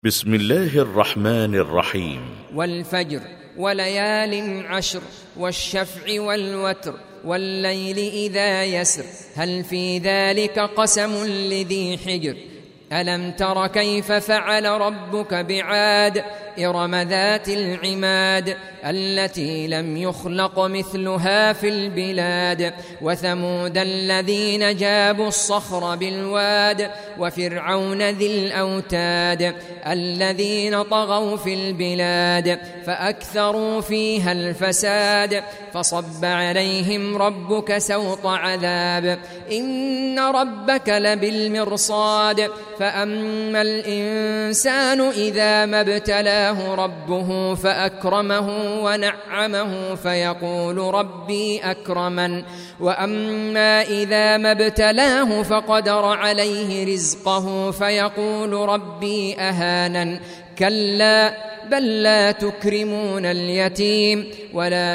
بسم الله الرحمن الرحيم. والفجر وليال عشر والشفع والوتر والليل إذا يسر هل في ذلك قسم لذي حجر ألم تر كيف فعل ربك بعاد إرم ذات العماد التي لم يخلق مثلها في البلاد وثمود الذين جابوا الصخر بالواد وفرعون ذي الأوتاد الذين طغوا في البلاد فأكثروا فيها الفساد فصب عليهم ربك سوط عذاب إن ربك لبالمرصاد فأما الإنسان إذا ما ابتلاه ربه فأكرمه ونعمه فيقول ربي أكرمن وأما إذا ما ابتلاه فقدر عليه رزقه فيقول ربي أهانن كلا بل لا تكرمون اليتيم ولا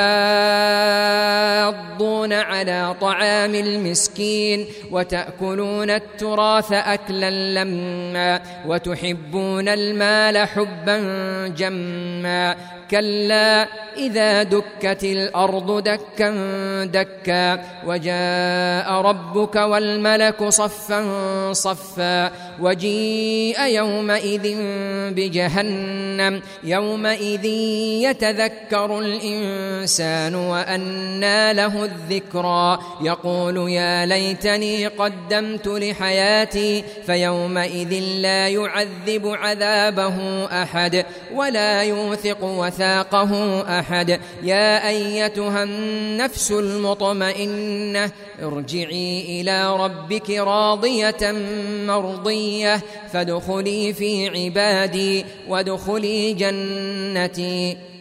تحاضون على طعام المسكين وتأكلون التراث أكلا لما وتحبون المال حبا جما كلا إذا دكت الأرض دكا دكا وجاء ربك والملك صفا صفا وجيء يومئذ بجهنم يومئذ يتذكر الإنسان وأنى له الذكرى يقول يا ليتني قدمت لحياتي فيومئذ لا يعذب عذابه أحد ولا يوثق وثاقه أحد يا أيتها النفس المطمئنة ارجعي إلى ربك راضية مرضية فادخلي في عبادي وادخلي جنتي.